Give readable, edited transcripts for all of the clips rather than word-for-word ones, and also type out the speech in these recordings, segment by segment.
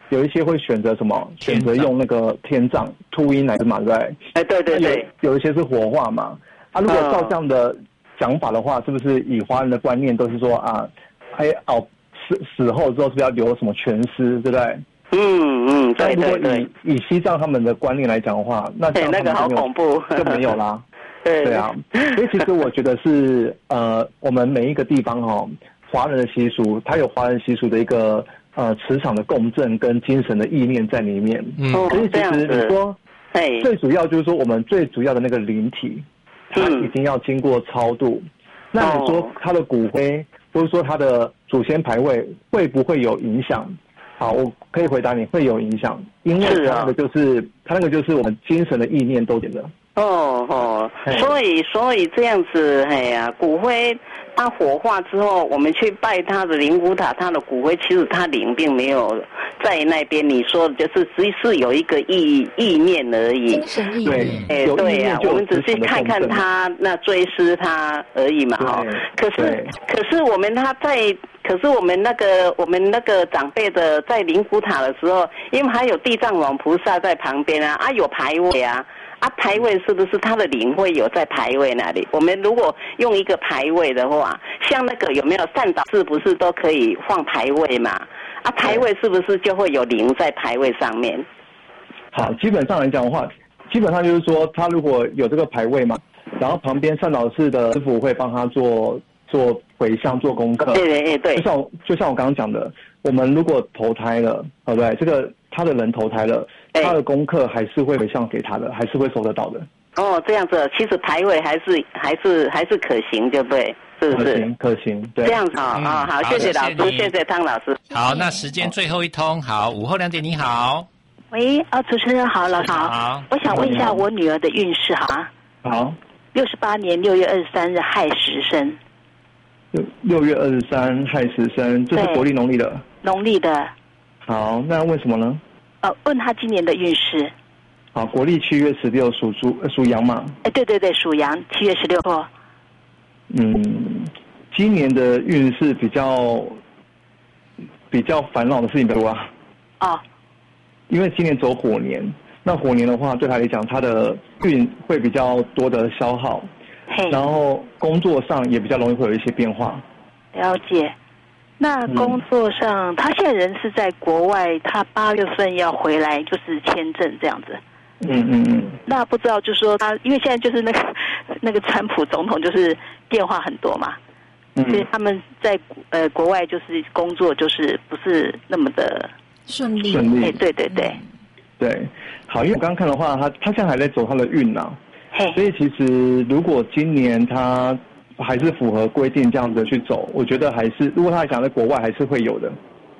有一些会选择什么？选择用那个天葬秃鹰来的嘛，对不对？ 哎，对对对， 有一些是火化嘛。啊，如果照这样的讲法的话，是不是以华人的观念都是说啊，死后之后是不是要留什么全尸，对不对？ 对对对。 如果以西藏他们的观念来讲的话，那这样那个好恐怖， 就没有啦。 对啊，所以其实我觉得是我们每一个地方华人的习俗，它有华人习俗的一个磁场的共振跟精神的意念在里面。所以其实你说，最主要就是说我们最主要的那个灵体，它一定要经过超度。那你说它的骨灰，或者说它的祖先牌位会不会有影响？好，我可以回答你会有影响，因为它那个就是我们精神的意念都点的。 所以这样子，骨灰它火化之后，我们去拜它的灵骨塔，它的骨灰其实它灵并没有在那边。你说的就是只是有一个意念而已， 精神意念。 对啊，我们只是看看它，那追思它而已嘛，可是我们那个长辈的在灵骨塔的时候，因为还有地藏王菩萨在旁边啊，有牌位啊。牌位是不是他的灵会有在牌位那里？我们如果用一个牌位的话，像那个有没有善导是不是都可以放牌位嘛？牌位是不是就会有灵在牌位上面？ 好，基本上来讲的话，基本上就是说，他如果有这个牌位嘛，然后旁边善导寺的师傅会帮他做回向、做功课。 对。 就像我刚刚讲的，我们如果投胎了，对不对？这个他的人投胎了。他的功课还是会回向给他的，还是会收得到的。 这样子，其实牌位还是可行，对不对？是不是？ 可行，对。 这样子好，谢谢老师，谢谢汤老师。 好，那时间最后一通，好，午后2点，你好。 喂，主持人好，老师好。 好， 我想问一下我女儿的运势，好吗？ 好。 68年6月23日亥时生。 6月23亥时生，这是国历农历的。 农历的。 好，那为什么呢？ 问他今年的运势。 好，国历7月16属羊嘛？ 对，属羊，7月16号。 今年的运势比较烦恼的事情比较多啊。因为今年走火年，那火年的话，对他来讲，他的运会比较多的消耗，然后工作上也比较容易会有一些变化。 了解。那工作上，他现在人是在国外，他8月份要回来，就是签证这样子。那不知道，就是说他，因为现在就是那个川普总统就是变化很多嘛，所以他们在国外就是工作就是不是那么的顺利。 对，好，因为我刚刚看的话，他现在还在走他的运啊，所以其实如果今年他还是符合规定这样子去走，我觉得还是，如果他想在国外，还是会有的。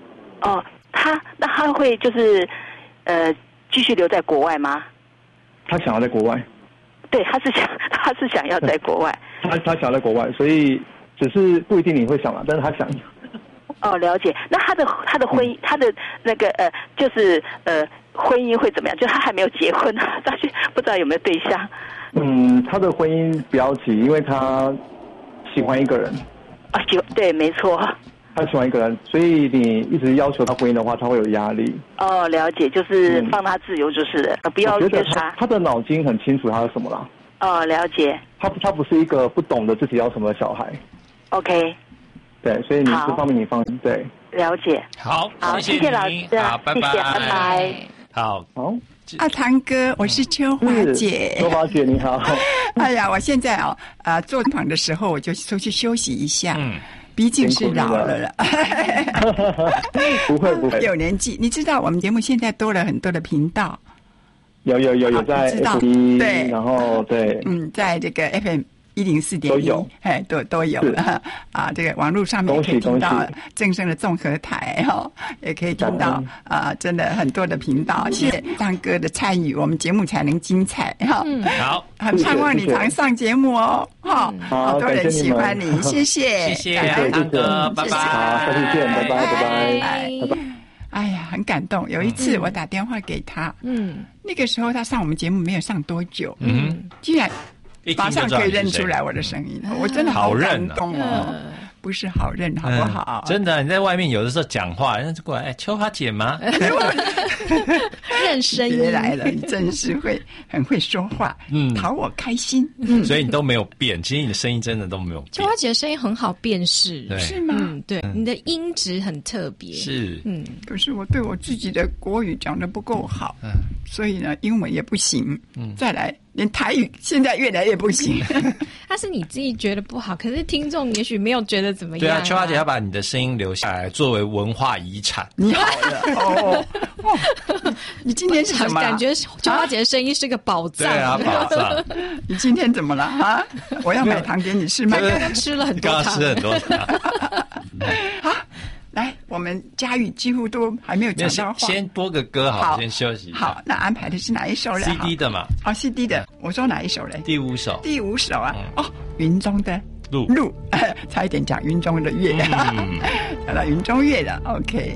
他会就是继续留在国外吗？ 他想要在国外。 对，他是想要在国外。 他想要在国外，所以只是不一定你会想啊，但是他想要。 了解。那他的婚姻，他的那个就是婚姻会怎么样？就他还没有结婚，但是不知道有没有对象。 他的婚姻不要急，因为他喜欢一个人。 对，没错。 他喜欢一个人，所以你一直要求他婚姻的话，他会有压力。 了解，就是放他自由就是了，不要约他。 他的脑筋很清楚他是什么啦。 了解。 他不是一个不懂得自己要什么的小孩。 OK。 对，所以你这方面你放心。对。 了解。 好， 谢谢老师。 好，拜拜。 谢谢，拜拜。 好。 汤哥，我是秋华姐。 秋华姐你好。 哎呀，我现在做访的时候我就出去休息一下。毕竟是老了不会有年纪。你知道我们节目现在多了很多的频道。 有在 FB， 对，然后对， 在这个 FM104.1，都有了这个网络上面可以听到正声的综合台也可以听到真的很多的频道。谢谢汤哥的参与，我们节目才能精彩好， 很盼望你常上节目哦。好多人喜欢你，谢谢汤哥，拜拜， 好，下次见，拜拜，拜拜。 哎呀，很感动。有一次我打电话给他，那个时候他上我们节目没有上多久，居然马上可以认出来我的声音，我真的好感动哦。 不是好人，好不好？ 真的，你在外面有的时候讲话，人家就过来，秋花姐吗？ 认声音别来了，你真是很会说话，讨我开心。 所以你都没有变，其实你的声音真的都没有变。 秋花姐的声音很好辨识， 是吗？ 对，你的音质很特别。 是， 可是我对我自己的国语讲得不够好，所以呢，英文也不行。再来，连台语现在越来越不行。 那是你自己觉得不好，可是听众也许没有觉得怎么样。 对啊，秋花姐要把你的声音留下来作为文化遗产。 你好了你今天是什么？ 感觉秋花姐的声音是个宝藏。 对啊，宝藏。 你今天怎么了啊？我要买糖给你吃吗？ 刚刚吃了很多糖。 刚刚吃了很多糖。 好，来，我们佳玉几乎都还没有讲到话。 先播个歌好，先休息一下。 好，那安排的是哪一首呢 ？CD 的嘛。 CD 的。我说哪一首嘞？ 第5首。 第5首啊。云中的路，差一点讲云中的月，讲到云中月了。OK。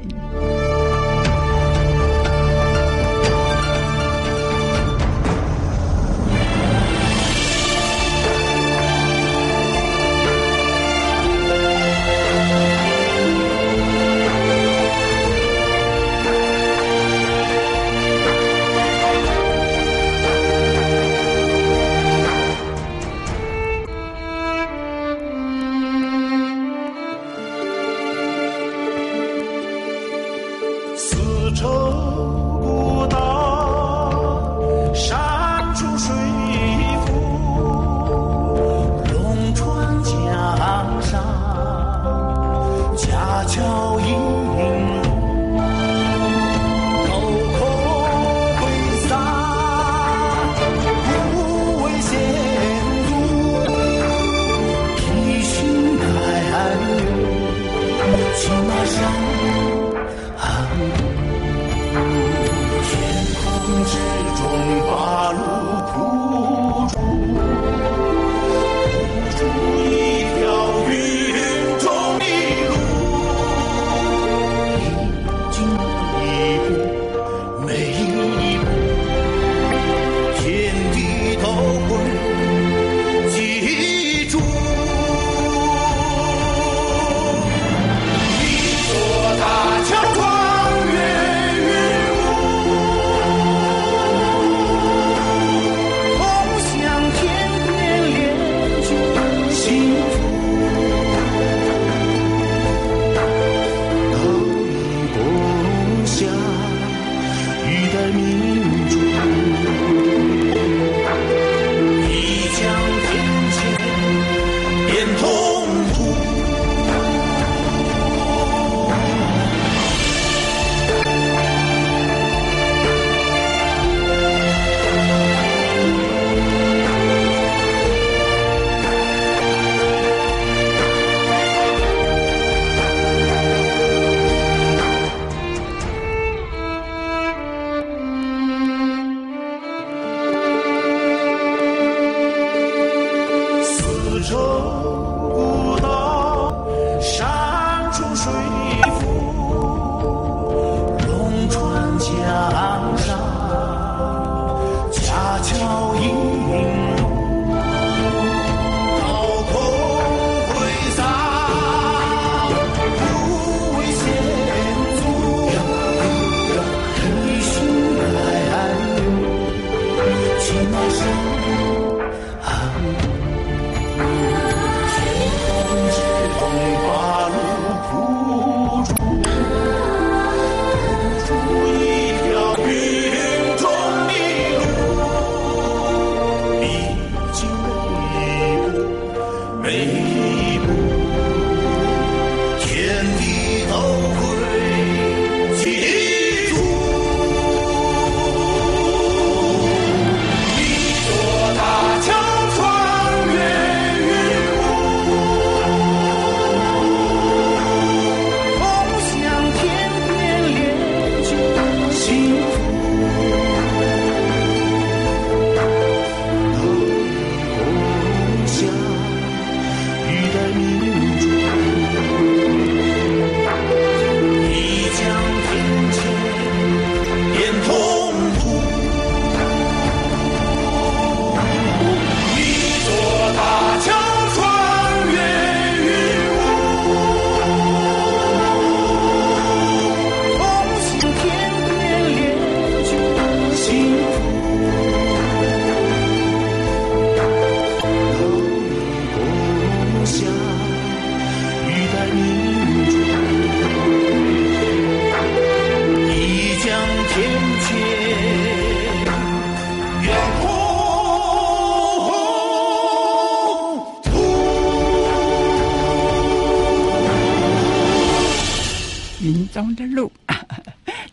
一条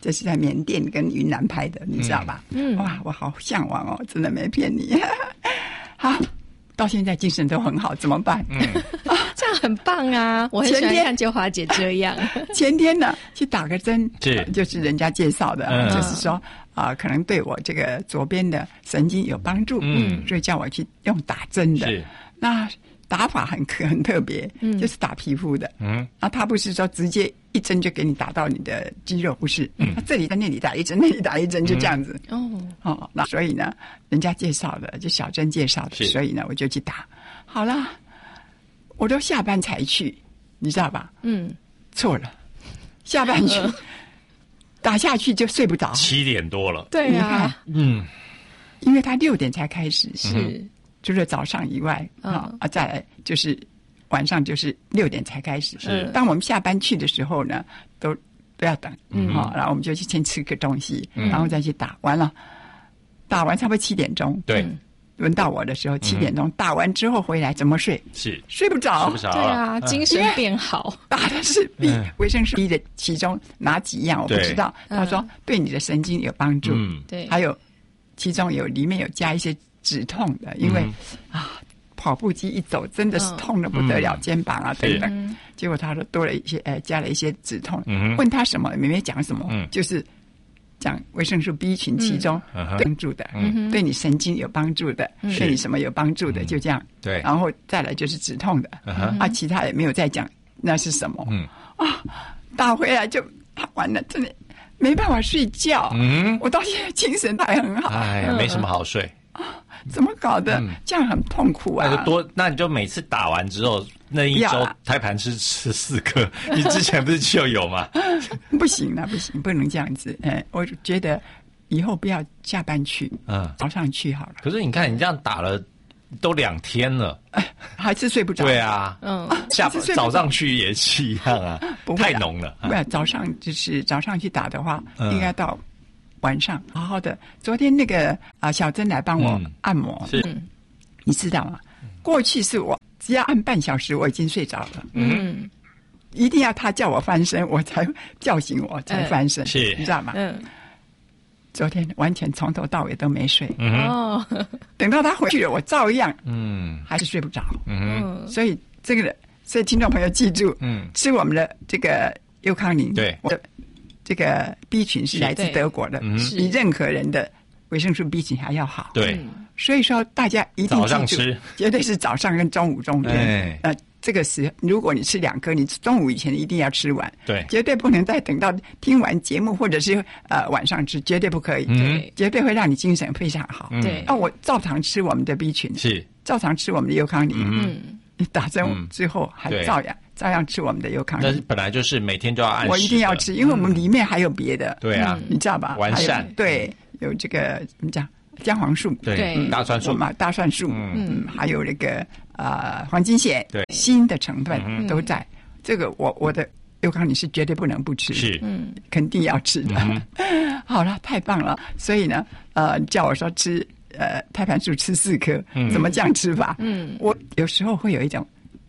这是在缅甸跟云南拍的，你知道吧？哇，我好向往哦，真的没骗你。好，到现在精神都很好，怎么办？ 这样很棒啊！我很喜欢看秋华姐这样。 前天呢，去打个针， 就是人家介绍的，就是说可能对我这个左边的神经有帮助，所以叫我去用打针的。 是， 那打法很特别，就是打皮肤的。他不是说直接一针就给你打到你的肌肉，不是，他这里在那里打一针，那里打一针，就这样子。那所以呢，人家介绍的，就小珍介绍的，所以呢，我就去打。好了，我都下班才去，你知道吧？错了，下班去打下去就睡不着 ，7点多了。 对啊， 因为他6点才开始， 是。 除了早上以外，再来就是晚上就是6点才开始。当我们下班去的时候呢，都要等，然后我们就去先吃个东西，然后再去打。完了，打完差不多7点钟， 对， 轮到我的时候7点钟，打完之后回来怎么睡？ 是睡不着， 对啊，精神变好。 打的是 B 维生素 B 的其中哪几样我不知道，他说对你的神经有帮助， 对， 还有其中里面有加一些止痛的，因为跑步机一走真的是痛得不得了，肩膀啊等等。结果他说多了一些，加了一些止痛。问他什么，没讲什么，就是讲维生素 B 群其中帮助的，对你神经有帮助的，对你什么有帮助的，就这样。 对， 然后再来就是止痛的，其他也没有再讲那是什么。打回来就完了，真的没办法睡觉。我到现在精神还很好。 哎呀，没什么好睡。 怎么搞的？这样很痛苦啊！ 那你就每次打完之后，那一周胎盘吃4颗。你之前不是就有吗？ 不行了，不行，不能这样子。我觉得以后不要下班去，早上去好了。 可是你看，你这样打了都2天了， 还是睡不着。 对啊，早上去也是一样啊，太浓了。 不，早上去打的话，应该到晚上好好的。昨天那个小珍来帮我按摩，你知道吗？过去是我只要按半小时我已经睡着了，一定要他叫我翻身，我才叫醒我才翻身， 是， 你知道吗？昨天完全从头到尾都没睡，等到他回去了，我照样还是睡不着，所以所以听众朋友记住，吃我们的这个优康宁， 对， 我的这个 B 群是来自德国的，比任何人的维生素 B 群还要好。 对， 所以说大家一定早上吃， 绝对是早上跟中午中间。这个时如果你吃2颗，你中午以前一定要吃完， 对， 绝对不能再等到听完节目或者是晚上吃，绝对不可以，绝对会让你精神非常好。 对， 我照常吃我们的 B 群， 是照常吃我们的优康宁，你打针之后还照样吃我们的优康宁。 但是本来就是每天都要按时， 我一定要吃，因为我们里面还有别的， 对啊， 你知道吧？ 完善， 对，有这个怎么讲？姜黄素， 对，大蒜素嘛，大蒜素，还有那个黄金硯， 对， 锌的成分都在。这个我的优康宁是绝对不能不吃， 是， 肯定要吃的。好了，太棒了。所以呢，叫我说吃胎盘素吃4颗，怎么这样吃法？我有时候会有一种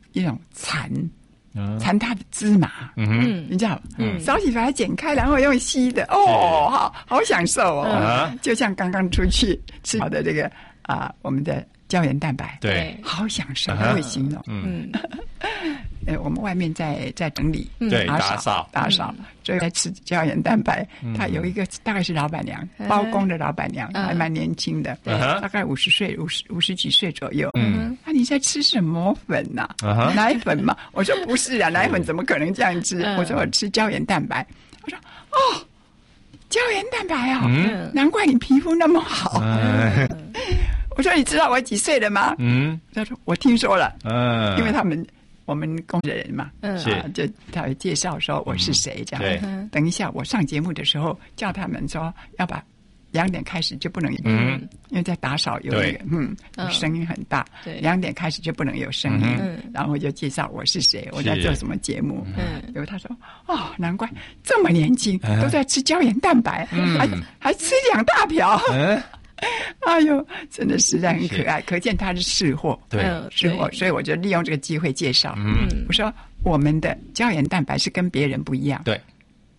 缠它的芝麻，你知道，早起把它剪开，然后用吸的，好享受哦，就像刚刚出去吃好的这个我们的胶原蛋白， 对， 好享受，都会形容。我们外面在整理， 对，打扫，所以在吃胶原蛋白。他有一个大概是老板娘，包工的老板娘，还蛮年轻的，大概50岁、50几岁左右。你在吃什么粉呐？奶粉嘛？我说不是啊，奶粉怎么可能这样吃？我说我吃胶原蛋白。我说胶原蛋白啊，难怪你皮肤那么好。我说你知道我几岁了吗？他说我听说了。因为我们公司的人嘛，就他会介绍说我是谁这样。等一下我上节目的时候，叫他们说要把2点开始就不能，因为在打扫有那个声音很大，2点开始就不能有声音。然后就介绍我是谁，我在做什么节目。然后他说难怪这么年轻都在吃胶原蛋白，还吃2大瓢。哎呦，真的实在很可爱，可见他是识货，识货，所以我就利用这个机会介绍。我说我们的胶原蛋白是跟别人不一样， 对，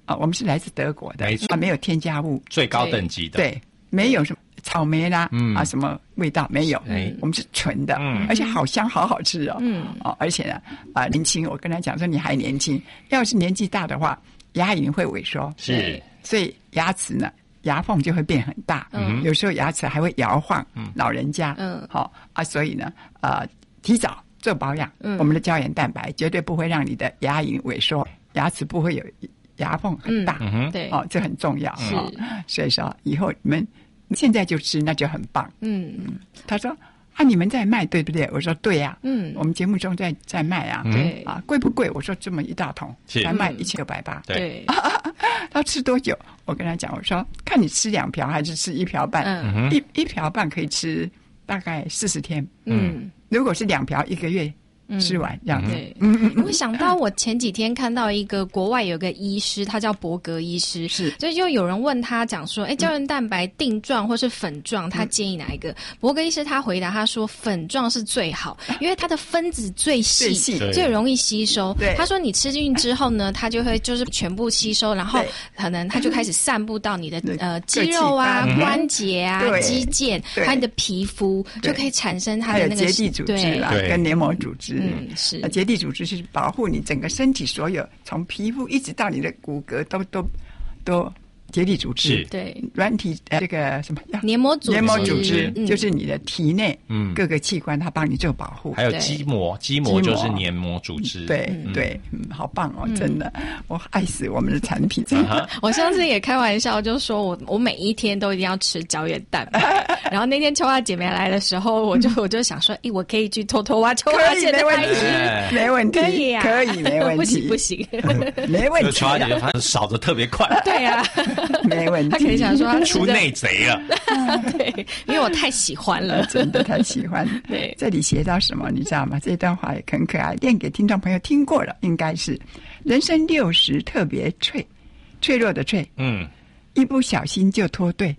我们是来自德国的， 没错， 没有添加物， 最高等级的， 对，没有什么草莓啦，什么味道没有，我们是纯的，而且好香，好好吃哦，而且呢，年轻，我跟他讲说你还年轻，要是年纪大的话，牙龈会萎缩， 是， 所以牙齿呢，牙缝就会变很大，有时候牙齿还会摇晃，老人家，所以呢，提早做保养，我们的胶原蛋白绝对不会让你的牙龈萎缩，牙齿不会有牙缝很大， 对， 这很重要，所以说以后你们现在就吃那就很棒，他说你们在卖对不对？我说对呀，我们节目中在卖啊， 对贵不贵？我说这么一大桶才卖1680， 对， 他吃多久？我跟他讲，我说看你吃2瓢还是吃1瓢半，一瓢半可以吃大概40天，如果是2瓢1个月吃完这样子。 我想到我前几天看到一个国外有个医师，他叫伯格医师，所以就有人问他讲说，胶原蛋白定状或是粉状，他建议哪一个？伯格医师他回答他说，粉状是最好，因为它的分子最细，最容易吸收。他说你吃进去之后呢，它就会就是全部吸收，然后可能它就开始散布到你的肌肉啊、关节啊、肌腱，还有你的皮肤，就可以产生它的那个结缔组织啦，跟黏膜组织。 是结缔组织是保护你整个身体所有，从皮肤一直到你的骨骼都结缔组织， 对， 软体这个什么黏膜组织， 就是你的体内各个器官，它帮你做保护。 还有肌膜就是黏膜组织， 对，好棒哦，真的，我爱死我们的产品。 我上次也开玩笑就说我每一天都一定要吃胶原蛋白，然后那天秋花姐妹来的时候，我就想说，我可以去偷偷挖秋花姐的IG， 没问题， 可以啊， 可以，没问题， 不行， 没问题。 秋花姐姐反正扫得特别快， 对啊。 没问题， 他可以想说他出内贼了， 对，因为我太喜欢了， 真的太喜欢。 对， 这里写到什么你知道吗？这段话也很可爱，念给听众朋友听过了，应该是人生60特别脆弱的脆，一不小心就脱队。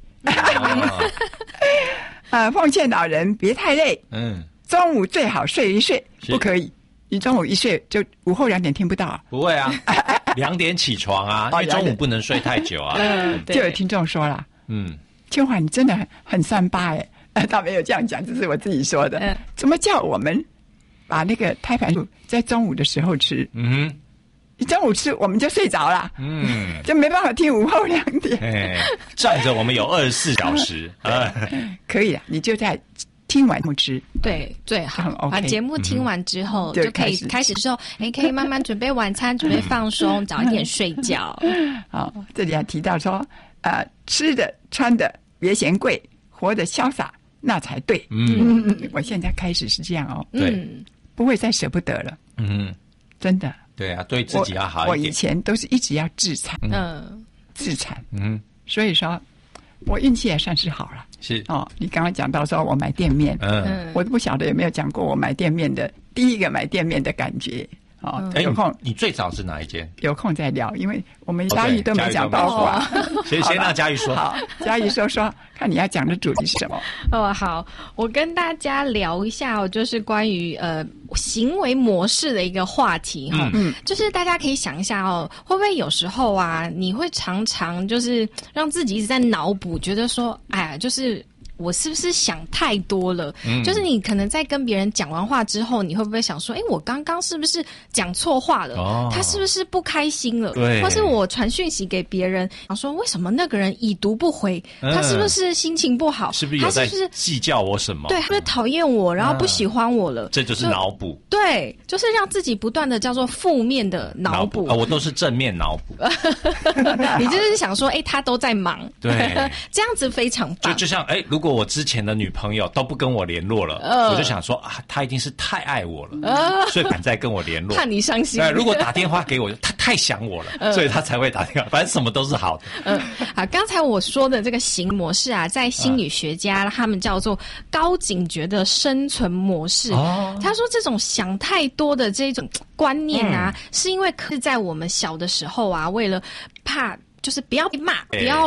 奉劝老人别太累，中午最好睡一睡，不可以。你中午一睡就午后2点听不到不会啊，2点起床啊，因为中午不能睡太久啊。 就有听众说了，秋华你真的很三八他没有这样讲，这是我自己说的。怎么叫我们把那个胎盘素在中午的时候吃？你中午吃我们就睡着了，就没办法听午后2点。 站着我们有24小时， 可以啊，你就在听完后吃， 对，最好。把节目听完之后， 就可以开始之后，可以慢慢准备晚餐，准备放松，早一点睡觉。 好，这里还提到说，吃的穿的别嫌贵，活得潇洒那才对。我现在开始是这样哦， 对， 不会再舍不得了。真的。 对啊，对自己要好一点。 我以前都是一直要自残，自残。所以说，我运气也算是好了。 是你刚刚讲到说我买店面，我都不晓得有没有讲过我买店面的第一个买店面的感觉。有空你最早是哪一间？ 有空再聊，因为我们嘉义都没讲到过。 先让嘉义说。 好，嘉义说，看你要讲的主题是什么？ 好，我跟大家聊一下就是关于行为模式的一个话题就是大家可以想一下会不会有时候啊，你会常常就是让自己一直在脑补，觉得说，就是我是不是想太多了？就是你可能在跟别人讲完话之后，你会不会想说，我刚刚是不是讲错话了？他是不是不开心了？ 对， 或是我传讯息给别人，想说为什么那个人已读不回？他是不是心情不好？ 是不是有在计较我什么？ 对，他是讨厌我，然后不喜欢我了？ 这就是脑补。 对，就是让自己不断的叫做负面的脑补。 我都是正面脑补。 你就是想说，他都在忙， 对， 这样子非常棒。 就像如果我之前的女朋友都不跟我联络了，我就想说她一定是太爱我了，所以敢再跟我联络。 怕你伤心。 如果打电话给我，她太想我了，所以她才会打电话。反正什么都是好的。 好，刚才我说的这个行为模式啊，在心理学家他们叫做高警觉的生存模式。他说这种想太多的这种观念啊，是因为是在我们小的时候啊，为了怕就是不要被骂，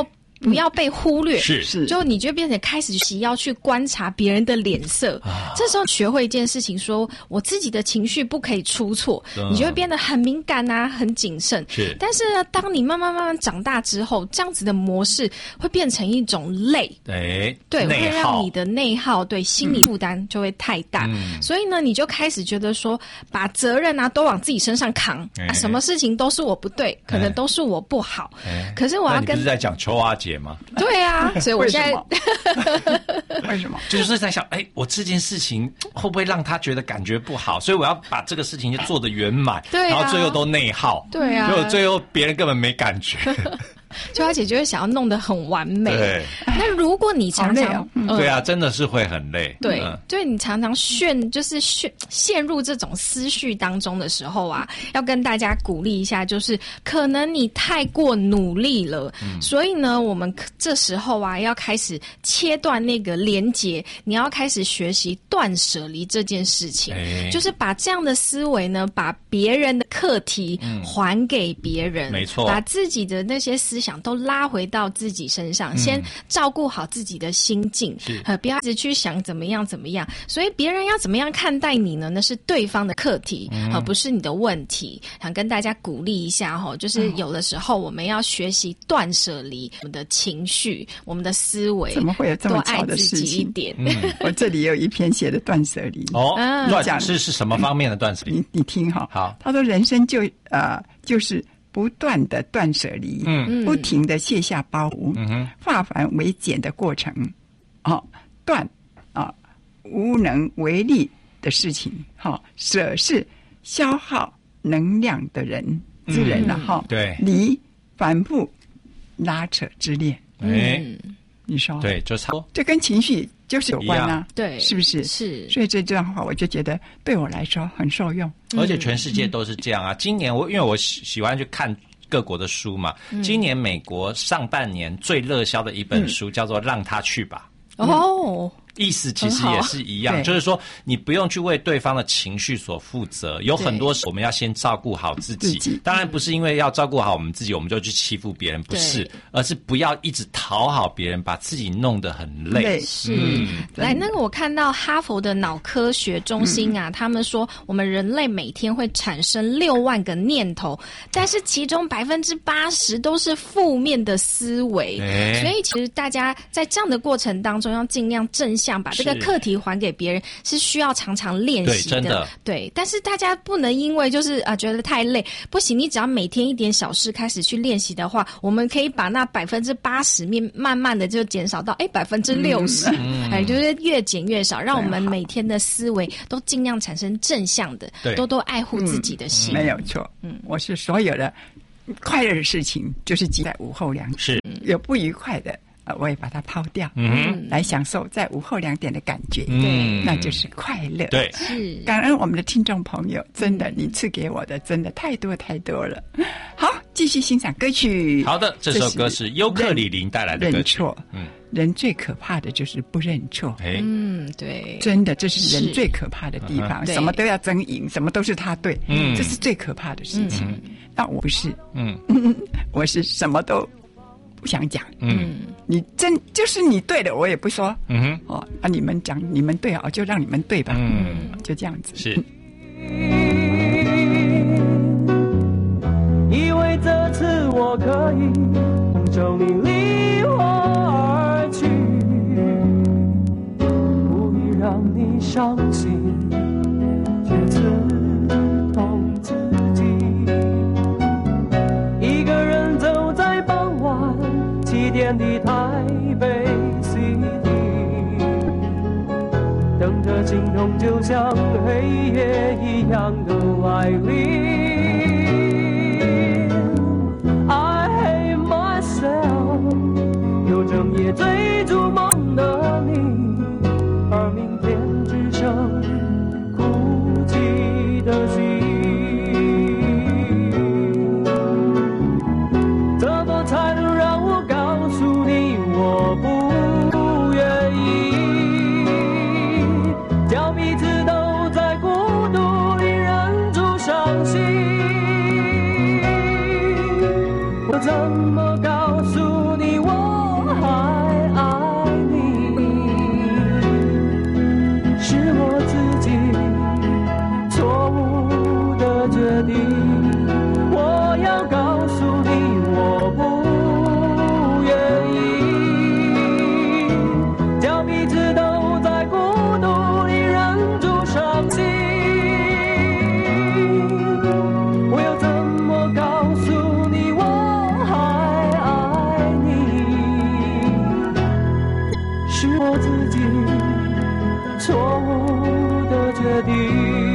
不要被忽略， 是， 就你就变成开始要去观察别人的脸色，这时候学会一件事情，说我自己的情绪不可以出错，你就会变得很敏感啊，很谨慎。 是， 但是呢，当你慢慢长大之后，这样子的模式会变成一种累，对，会让你的内耗，对，心理负担就会太大。所以呢，你就开始觉得说，把责任啊都往自己身上扛，什么事情都是我不对，可能都是我不好。可是我要跟， 你不是在讲秋阿姐吗？ 对啊，所以我现在为什么？ 就是在想，我这件事情会不会让他觉得感觉不好？所以我要把这个事情就做得圆满， 对啊， 然后最后都内耗， 对啊， 结果最后别人根本没感觉。 秋花姐就会想要弄得很完美。 对， 那如果你常常， 对啊，真的是会很累。 对，对你常常陷入这种思绪当中的时候啊，要跟大家鼓励一下，就是可能你太过努力了，所以呢，我们这时候啊，要开始切断那个连结，你要开始学习断舍离这件事情，就是把这样的思维呢，把别人的课题还给别人， 没错， 把自己的那些思想都拉回到自己身上，先照顾好自己的心境，不要一直去想怎么样。所以别人要怎么样看待你呢？那是对方的课题，不是你的问题。想跟大家鼓励一下就是有的时候我们要学习断舍离我们的情绪，我们的思维， 怎么会有这么巧的事情？多爱自己一点。我这里有一篇写的断舍离。 断是什么方面的断舍离？ 你听哈。 好， 他说人生就是不断的断舍离，不停的卸下包袱，化繁为简的过程，断无能为力的事情，舍是消耗能量的之人了， 对， 离反复拉扯之恋，你说对，就差不多， 这跟情绪就是有关啊， 对， 是不是？ 是， 所以这段话我就觉得对我来说很受用， 而且全世界都是这样啊。今年因为我喜欢去看各国的书嘛，今年美国上半年最热销的一本书叫做《让他去吧》。意思其实也是一样，就是说你不用去为对方的情绪所负责，有很多事我们要先照顾好自己。当然不是因为要照顾好我们自己，我们就去欺负别人，不是，而是不要一直讨好别人，把自己弄得很累。 是，来，那个我看到哈佛的脑科学中心啊，他们说我们人类每天会产生6万个念头，但是其中80%都是负面的思维，所以其实大家在这样的过程当中要尽量正向把这个课题还给别人，是需要常常练习的。 对，真的。 对，但是大家不能因为就是觉得太累，不行，你只要每天一点小事开始去练习的话，我们可以把那80%慢慢的就减少到60%，就是越减越少，让我们每天的思维都尽量产生正向的，多爱护自己的心。 没有错，我是所有的快乐的事情就是挤在午后2点， 是有不愉快的。我也把它抛掉，来享受在午后2点的感觉，那就是快乐。 对， 是感恩我们的听众朋友，真的，你赐给我的真的太多了。好，继续欣赏歌曲。 好的，这首歌是尤克里里带来的歌曲。 认错，人最可怕的就是不认错。 对， 真的，这是人最可怕的地方，什么都要争赢，什么都是他对，这是最可怕的事情。那我不是，我是什么都不想讲，你就是你对的，我也不说，你们讲你们对就让你们对吧，就这样子。 是， 以为这次我可以同着你离我而去，不必让你伤心，却刺痛自己。一个人走在傍晚7点的台北 City， 等着心痛就像黑夜一样的来临。I hate myself， 有整夜追逐梦的你，而明天只剩哭泣的心。怎么才能让我告诉你我不愿意，叫彼此都在孤独里忍住伤心？我怎么告诉你我我自己错误的决定。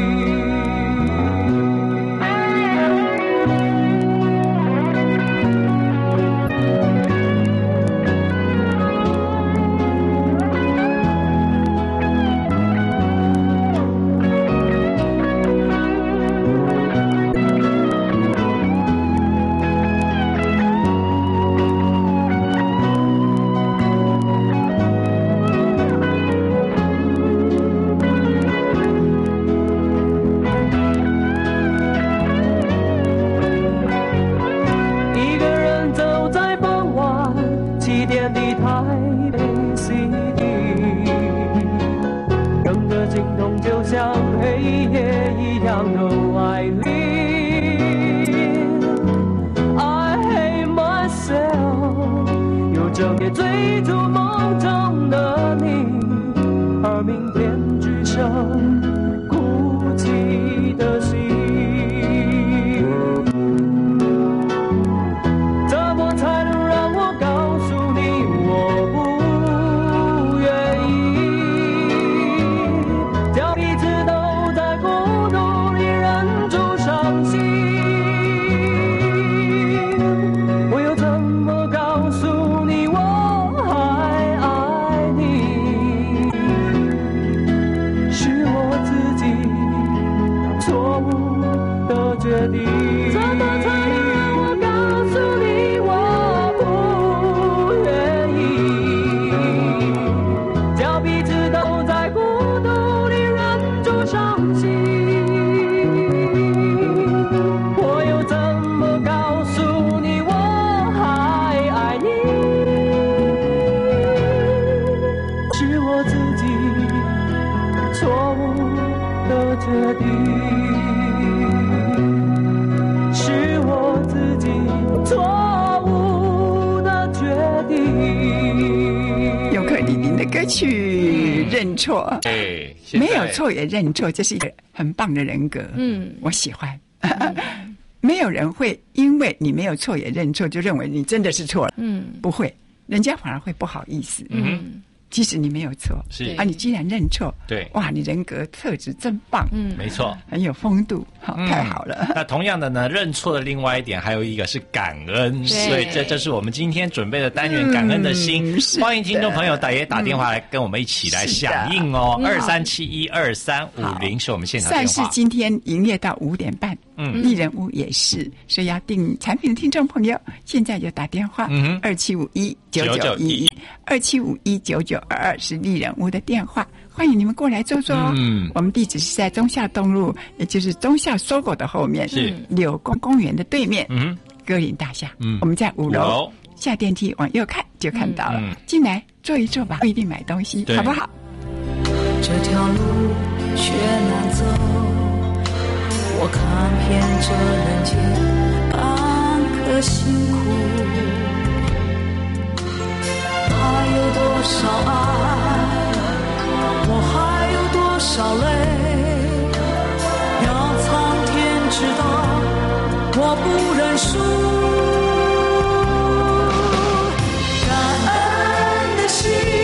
去认错， 对， 没有错也认错，这是一个很棒的人格。我喜欢。没有人会因为你没有错也认错，就认为你真的是错了。不会，人家反而会不好意思。即使你没有错， 是你既然认错， 对， 哇，你人格特质真棒， 没错， 很有风度，好，太好了。 那同样的呢，认错的另外一点还有一个是感恩，所以这是我们今天准备的单元感恩的心。欢迎听众朋友也打电话来跟我们一起来响应哦，23712350是我们现场电话。 算是今天营业到5点半。丽人屋也是，所以要订产品的听众朋友，现在就打电话27519911，27519922是丽人屋的电话，欢迎你们过来坐坐哦。我们地址是在忠孝东路，也就是忠孝SOGO的后面， 是柳公公园的对面，歌林大厦。我们在5楼，下电梯往右看就看到了。进来坐一坐吧，不一定买东西，好不好？ 这条路却难走，我看遍这人间半颗辛苦，还有多少爱，我还有多少泪，要苍天知道，我不认输。感恩的心，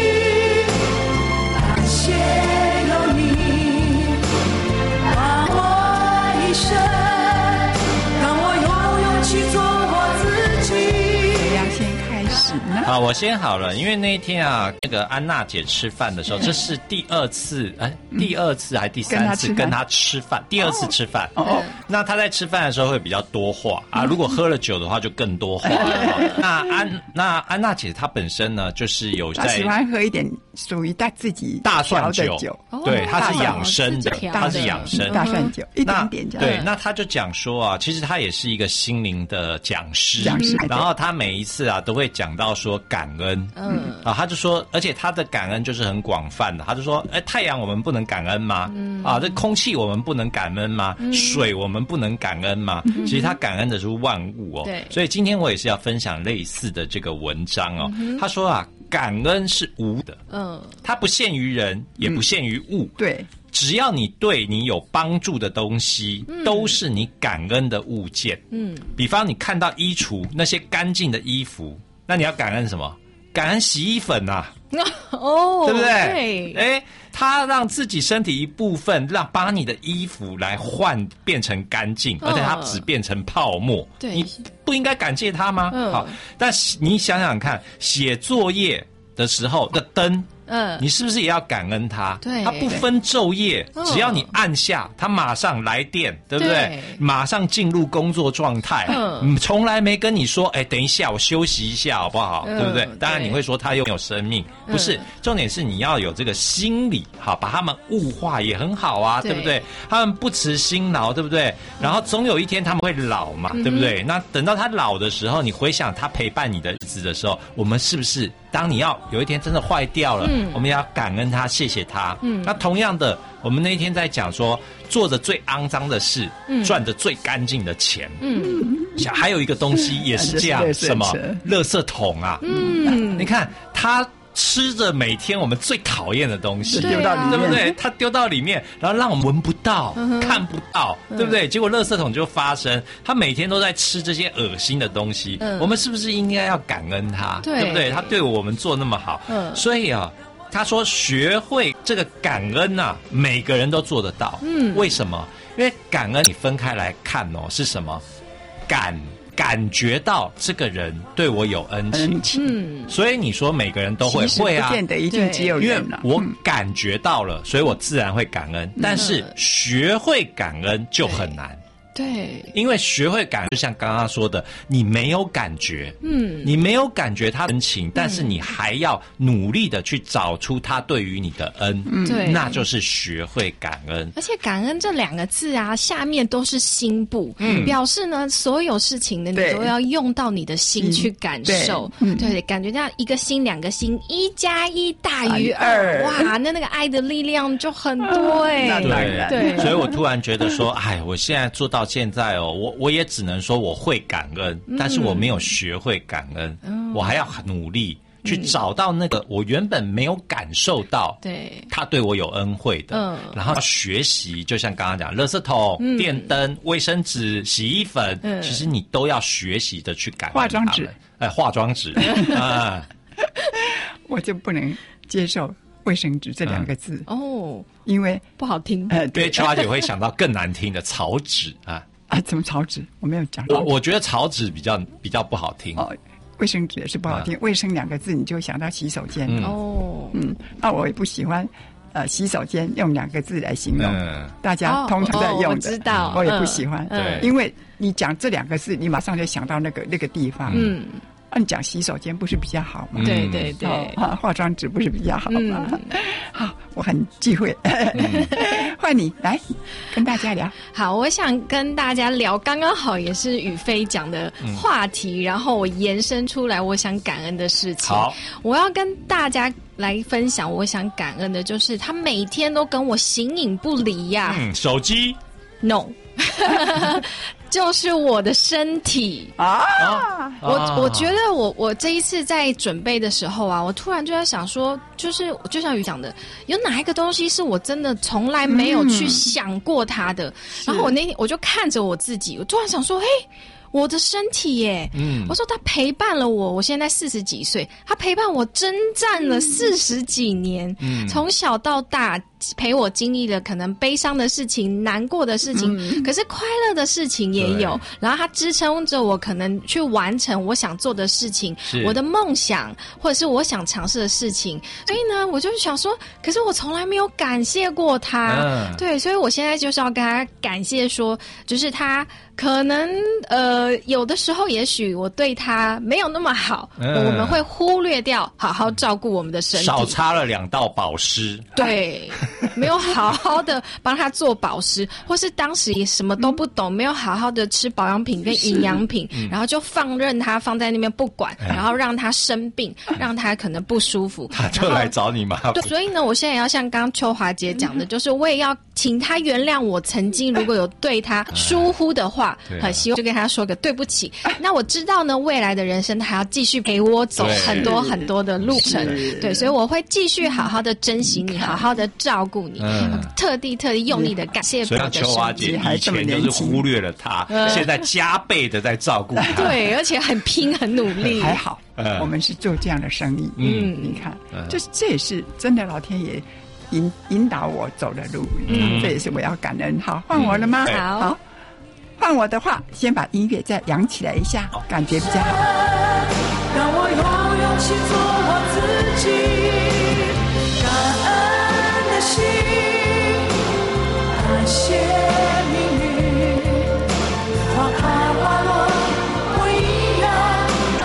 感谢有你伴我一生，让我有勇气做我自己。 谁要先开始呢？ 好，我先好了，因为那一天啊，那个安娜姐吃饭的时候，这是第二次还第3次跟她吃饭，第2次吃饭。那她在吃饭的时候会比较多话啊，如果喝了酒的话就更多话了。那安娜姐她本身呢，就是有在喜欢喝一点属于她自己大蒜酒，对，她是养生的， 她是养生大蒜酒，一点点这样。 对，那她就讲说啊，其实她也是一个心灵的讲师，然后她每一次啊都会讲到说感恩，他就说，而且他的感恩就是很广泛的，他就说，太阳我们不能感恩吗？这空气我们不能感恩吗？水我们不能感恩吗？其实他感恩的是万物哦。对，所以今天我也是要分享类似的这个文章哦。他说啊，感恩是无的，它不限于人，也不限于物。 对。 只要你对你有帮助的东西，都是你感恩的物件。比方你看到衣橱那些干净的衣服，那你要感恩什么？感恩洗衣粉啊， 哦， 对不对？哎，他让自己身体一部分把你的衣服来变成干净，而且他只变成泡沫， 对， 你不应该感谢他吗？好，但你想想看，写作业的时候的灯。你是不是也要感恩他？ 对， 他不分昼夜，只要你按下，他马上来电，对不对？马上进入工作状态，从来没跟你说，等一下我休息一下好不好？对不对？当然你会说他又没有生命，不是，重点是你要有这个心理，好，把他们物化也很好啊，对不对？他们不辞辛劳，对不对？然后总有一天他们会老嘛，对不对？那等到他老的时候，你回想他陪伴你的日子的时候，我们是不是当你要有一天真的坏掉了，我们要感恩他，谢谢他。那同样的，我们那一天在讲说，做着最肮脏的事，赚着最干净的钱。还有一个东西也是这样，什么？垃圾桶啊。你看他吃着每天我们最讨厌的东西， 丢到里面， 对不对？他丢到里面，然后让我们闻不到、看不到，对不对？结果垃圾桶就发生，他每天都在吃这些恶心的东西，我们是不是应该要感恩他？对不对？他对我们做那么好，所以啊，他说学会这个感恩啊，每个人都做得到。为什么？因为感恩你分开来看哦，是什么？感觉到这个人对我有恩情，所以你说每个人都会啊， 不见得一定只有人啊， 因为我感觉到了，所以我自然会感恩。但是学会感恩就很难。 对， 因为学会感恩，就像刚刚说的，你没有感觉，你没有感觉他的恩情，但是你还要努力的去找出他对于你的恩， 对， 那就是学会感恩。 而且感恩这2个字啊，下面都是心部，表示呢，所有事情呢，你都要用到你的心去感受，对，感觉到一个心2个心，1+1大于2，哇，那个爱的力量就很多对，所以我突然觉得说，我现在做到现在哦，我也只能说我会感恩，但是我没有学会感恩，我还要努力去找到那个我原本没有感受到， 对， 他对我有恩惠的，然后学习，就像刚刚讲，垃圾桶、电灯、卫生纸、洗衣粉，其实你都要学习的去感恩。化妆纸啊， 我就不能接受卫生纸这2个字哦，因为不好听。 对，秋华姐会想到更难听的草纸啊。 怎么草纸？我没有讲到。 我觉得草纸比较不好听。 卫生纸也是不好听。卫生2个字，你就想到洗手间。那我也不喜欢。洗手间用2个字来形容，大家通常在用的， 我知道， 我也不喜欢。因为你讲这2个字，你马上就想到那个地方。你讲洗手间不是比较好吗？ 对对对， 化妆纸不是比较好吗？好，我很忌讳。换你来跟大家聊。 好，我想跟大家聊，刚刚好也是宇飞讲的话题，然后我延伸出来我想感恩的事情。好，我要跟大家来分享，我想感恩的就是他每天都跟我形影不离呀。 手机 ？No。就是我的身体啊！我觉得我这一次在准备的时候啊，我突然就在想说，就是就像宇讲的，有哪一个东西是我真的从来没有去想过它的？然后我那天我就看着我自己，我突然想说，我的身体耶！我说他陪伴了我现在40几岁，他陪伴我征战了40几年，从小到大陪我经历了可能悲伤的事情、难过的事情，可是快乐的事情也有。然后他支撑着我，可能去完成我想做的事情，我的梦想，或者是我想尝试的事情。所以呢，我就想说，可是我从来没有感谢过他。对，所以我现在就是要跟他感谢说，就是他可能有的时候也许我对他没有那么好，我们会忽略掉好好照顾我们的身体， 少擦了2道保湿。 对。没有好好的帮他做保湿，或是当时也什么都不懂，没有好好的吃保养品跟营养品，然后就放任他放在那边不管，然后让他生病，让他可能不舒服， 他就来找你麻烦。 对，所以呢，我现在也要像刚刚秋华姐讲的，就是我也要请他原谅我曾经如果有对他疏忽的话，很希望就跟他说个对不起。那我知道呢，未来的人生他还要继续陪我走很多很多的路程，对，所以我会继续好好的珍惜你，好好的照顾顾你，特地用力的感谢伯的秋华姐以前就是忽略了他，现在加倍的在照顾他， 对，而且很拼很努力。 还好，我们是做这样的生意，你看，这也是真的，老天爷引导我走的路，这也是我要感恩。好，换我了吗？好，换我的话，先把音乐再扬起来一下，感觉比较好。 让我有勇气做我自己，感恩的心，感谢命运，花开花落，我一样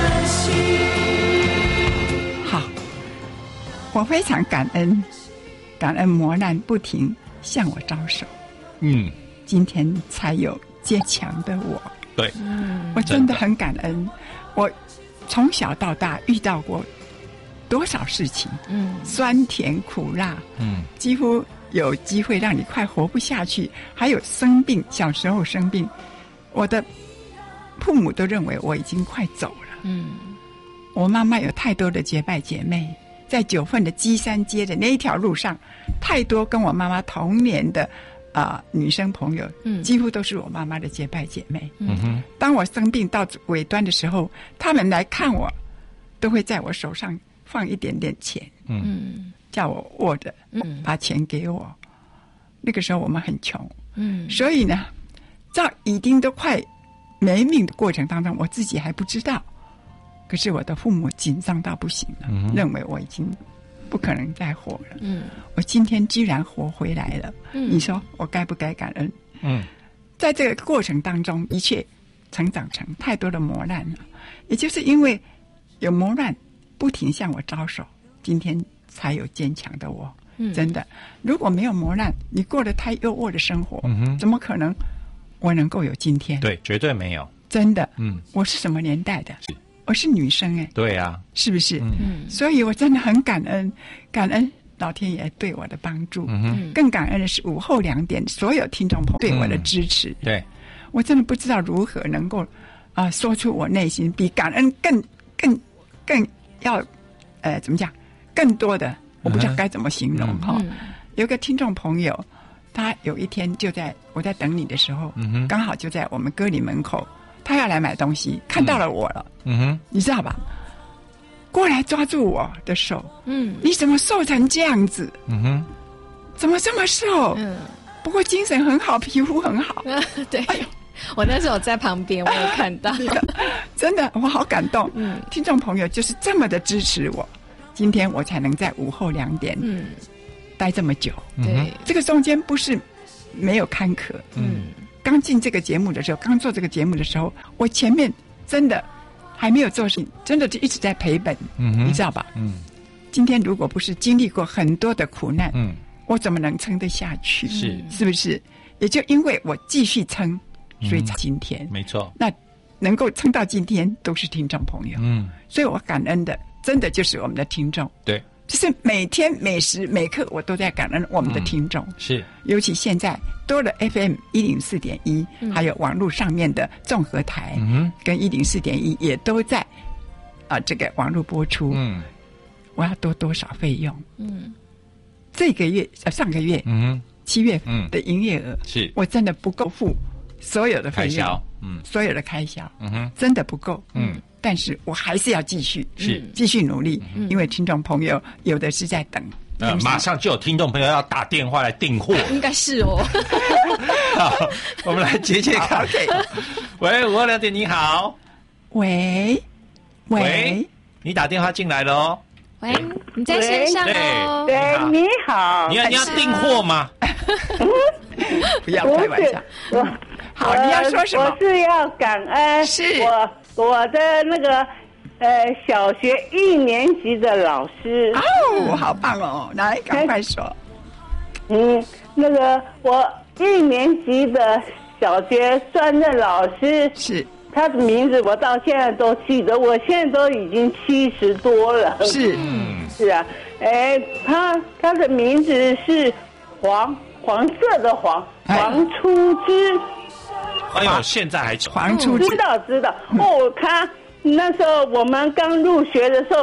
会珍惜。 好，我非常感恩磨难不停向我招手，今天才有坚强的我。 对， 我真的很感恩。我从小到大遇到过多少事情，酸甜苦辣，几乎有机会让你快活不下去。还有生病，小时候生病，我的父母都认为我已经快走了。我妈妈有太多的结拜姐妹，在9份的基山街的那一条路上，太多跟我妈妈同年的女生朋友，几乎都是我妈妈的结拜姐妹。当我生病到尾端的时候，他们来看我，都会在我手上放一点点钱，叫我握着，把钱给我。那个时候我们很穷，所以呢，在已经都快没命的过程当中，我自己还不知道。可是我的父母紧张到不行了，认为我已经不可能再活了。我今天居然活回来了，你说我该不该感恩？在这个过程当中，一切成长成太多的磨难了。也就是因为有磨难不停向我招手，今天才有坚强的我。真的，如果没有磨难，你过得太优渥的生活，怎么可能我能够有今天？ 对，绝对没有。 真的，我是什么年代的？我是女生对啊， 是不是？所以我真的很感恩老天爷对我的帮助，更感恩的是午后2点所有听众朋友对我的支持。 对， 我真的不知道如何能够说出我内心比感恩更要怎么讲更多的，我不知道该怎么形容有个听众朋友，他有一天我在等你的时候，刚好就在我们歌里门口。他要来买东西，看到了我了，你知道吧？过来抓住我的手，你怎么瘦成这样子？怎么这么瘦？不过精神很好，皮肤很好。 对，哎呦，我那时候在旁边，我有看到， 真的，我好感动。听众朋友就是这么的支持我，今天我才能在午后2点，待这么久。 对， 这个中间不是没有坎坷。刚进这个节目的时候，刚做这个节目的时候，我前面真的还没有做事情，真的就一直在赔本，你知道吧？今天如果不是经历过很多的苦难，我怎么能撑得下去？是不是？也就因为我继续撑，所以才今天。 没错。 那能够撑到今天，都是听众朋友。所以我感恩的，真的就是我们的听众。 对。 就是每天每时每刻我都在感恩我们的听众， 是， 尤其现在多了 FM 104.1，还有网络上面的综合台，跟104.1也都在这个网络播出。我要多少费用？这个月上个月7月的营业额， 是我真的不够付所有的费用， 开销， 所有的开销，真的不够，但是我还是要继续努力，因为听众朋友有的是在等， 马上就有听众朋友要打电话来订货， 应该是哦。 好，我们来接看。 OK， 喂，526点，你好。 喂， 你打电话进来了哦。 喂，你在线上哦。 对，你好。 你要订货吗？ 不要开玩笑。好，你要说什么？ 我是要感恩， 是我的那个小学1年级的老师。 哦，好棒哦！来，赶快说。 那个我1年级的小学专任老师是。 他的名字我到现在都记得，我现在都已经70多了。 是， 是啊，他的名字是黄色的黄初之。 哎呦，现在还知道哦，他那时候我们刚入学的时候，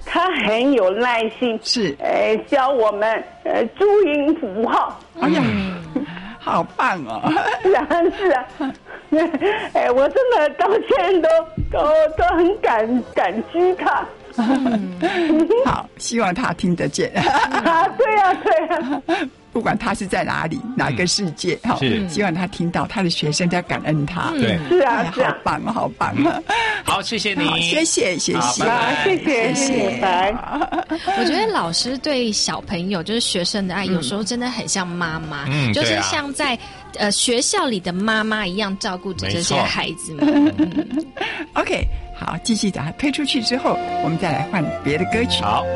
他很有耐心， 是教我们注音符号。 哎呀，好棒哦！ 是啊，我真的到现在都很感激他。 好，希望他听得见。 对呀。 不管他是在哪里，哪个世界，希望他听到他的学生在感恩他。 对， 是啊， 好棒，好棒。 好，谢谢你， 谢谢， 拜拜。 我觉得老师对小朋友，就是学生的爱，有时候真的很像妈妈，就是像在学校里的妈妈一样照顾着这些孩子们。 OK， 好，继续把它推出去之后，我们再来换别的歌曲。 好。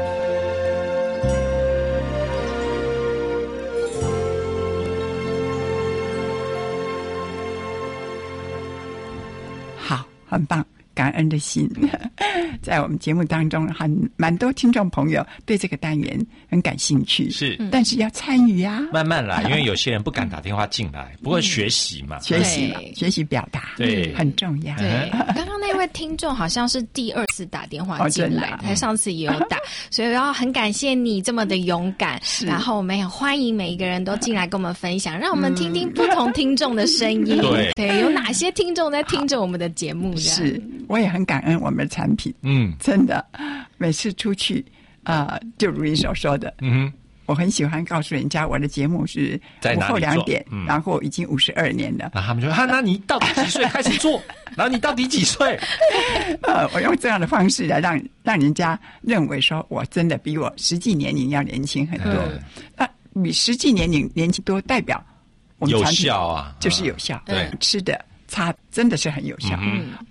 很棒，感恩的心，在我们节目当中，蛮多听众朋友对这个单元很感兴趣， 是， 但是要参与啊， 慢慢来，因为有些人不敢打电话进来，不过学习嘛， 学习表达， 对， 很重要。 对，刚刚那位听众好像是第2次打电话进来，他上次也有打，所以要很感谢你这么的勇敢，然后我们也欢迎每一个人都进来跟我们分享，让我们听听不同听众的声音，对，有哪些听众在听着我们的节目？ 是，我也很感恩我们的产品，真的，每次出去就如你所说的，我很喜欢告诉人家我的节目是午后2点，然后已经52年了。 那他们就说：“那你到底几岁开始做？然后你到底几岁？” 我用这样的方式来让人家认为说我真的比我实际年龄要年轻很多。那比实际年龄年轻多，代表我们产品有效啊， 就是有效。 对， 吃的差真的是很有效。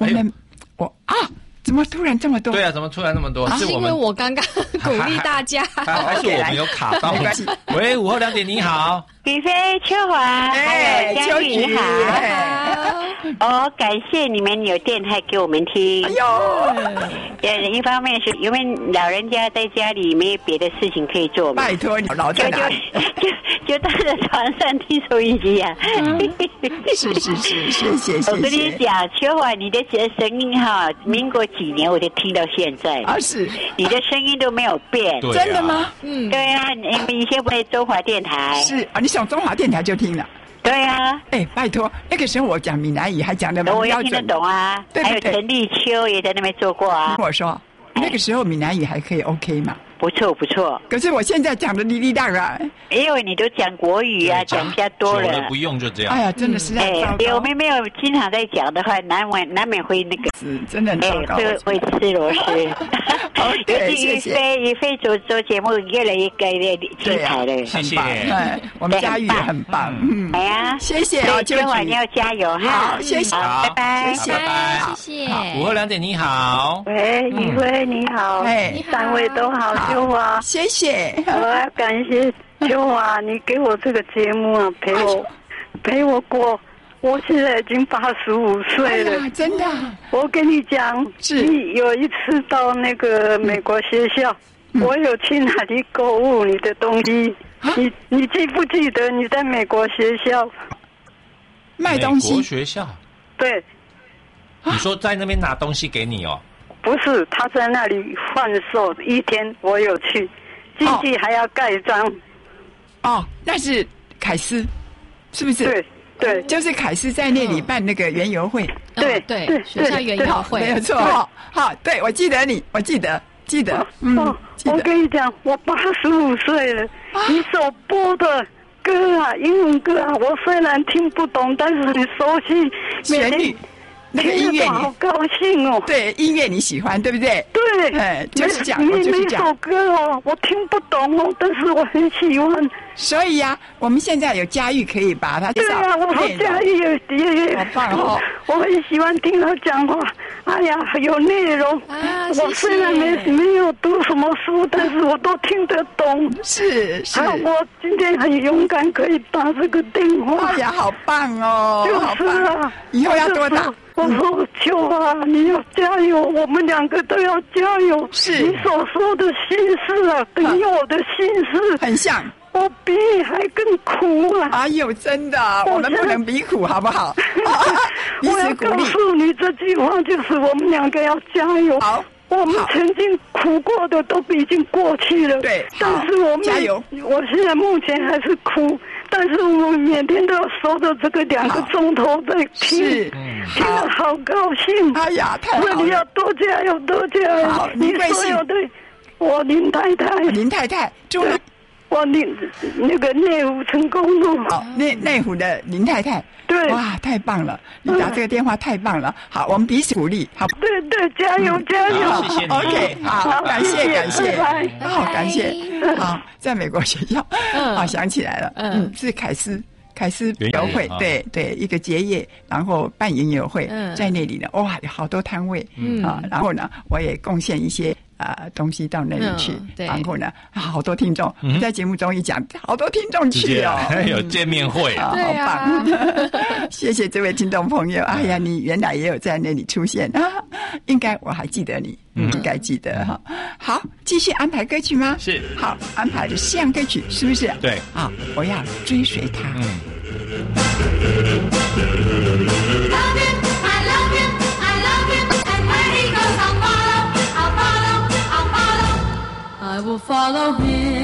怎么突然这么多？ 对啊，怎么突然那么多？ 是因为我刚刚鼓励大家， 还是我们有卡到？喂，午后2点，你好， 宇飞、秋华，还有嘉玉，你好。感谢你们有电台给我们听。一方面是因为老人家在家里没有别的事情可以做嘛， 拜托你老在哪里？ 就躺在床上听收音机啊。 是，谢谢。 我跟你讲，秋华，你的声音哈，民国几年我就听到现在啊，是你的声音都没有变， 真的吗？ 对啊，你们以前不在中华电台？ 是啊，你上中华电台就听了。 对啊， 拜托，那个时候我讲闽南语还讲得蛮标准， 我也听得懂啊。对，还有陈立秋也在那边做过啊。 我说那个时候闽南语还可以 OK 嘛？ 不错。 可是我现在讲的哩哩啦啦， 因为你都讲国语啊，讲比较多了， 不用就这样。 哎呀，真的是我们没有经常在讲的话，难免会那个， 真的很糟糕， 会吃螺丝。 尤其宇飞做节目越来越精彩了， 谢谢。 我们嘉玉也很棒， 哎呀， 谢谢啊， 今晚你要加油哈， 谢谢， 拜拜， 谢谢。 午后2点，你好， 喂，宇飞你好，3位都好，秋华， 谢谢， 我要感谢秋华，你给我这个节目啊，陪我过。我现在已经85岁了， 真的。 我跟你讲，你有一次到那个美国学校，我有去那里购物你的东西，你记不记得你在美国学校卖东西？ 美国学校？ 对。 你说在那边拿东西给你哦？ 不是，他在那里贩售，一天我有去，进去还要盖章。 那是凯斯，是不是？ 对， 就是凯斯在那里办那个园游会， 对，学校园游会， 没有错。好，对，我记得你，我记得。 我跟你讲，我85岁了，你所播的歌啊，英文歌啊，我虽然听不懂，但是很熟悉旋律。那个音乐好高兴哦！ 对，音乐你喜欢，对不对？ 对， 就是讲， 每首歌哦，我听不懂哦，但是我很喜欢。 所以呀，我们现在有嘉玉可以把它介绍。 对啊，我说嘉玉也好棒哦！ 我很喜欢听他讲话，哎呀，有内容。我虽然没有读什么书，但是我都听得懂。 是。 我今天很勇敢，可以打这个电话。 哎呀，好棒哦！ 就是啊， 以后要多打。 我说秋啊，你要加油，我们2个都要加油。 是你所说的心事啊，跟我的心事很像。 我比你还更苦啊！ 哎呦，真的，我们不能比苦，好不好？ 我要告诉你这句话，就是我们2个要加油。 好， 我们曾经苦过的都已经过去了， 对， 但是我们加油！ 我现在目前还是哭，但是我们每天都要守着这个2个钟头在听，听得好高兴。 哎呀，太好了！ 那你要多加油，多加油！ 好， 你所有的，我林太太， 林太太，祝你。 我那个内湖成功路， 好，内湖的林太太， 对， 哇，太棒了！你打这个电话太棒了，好，我们彼此鼓励，好， 对，加油加油， 谢谢你 ，OK， 好，感谢，好，感谢， 拜好，在美国学校，好，想起来了，是凯斯园游会，对，一个结业，然后办园游会，在那里呢，哇，有好多摊位，然后呢，我也贡献一些。东西到那里去，然后呢，好多听众在节目中一讲，好多听众去哦， 有见面会啊， 好棒！谢谢这位听众朋友。哎呀，你原来也有在那里出现啊，应该我还记得你，应该记得哈。好，继续安排歌曲吗？ 是， 好，安排的西洋歌曲是不是？ 对， 啊，我要追随他。 I will follow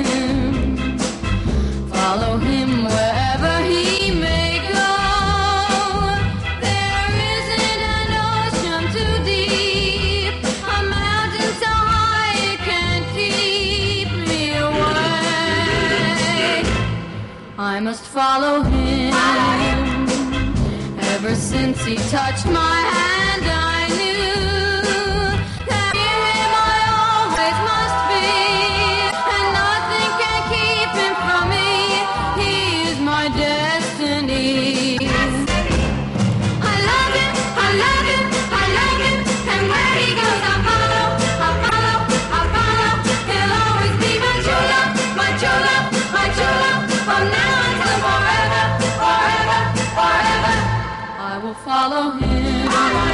him wherever he may go. There isn't an ocean too deep, a mountain so high it can't keep me away. I must follow him. Ever since he touched my hand, I knew that near him I always must be. Destiny. I love him, and where he goes I'll follow. He'll always be my true love, from now until forever. I will follow him,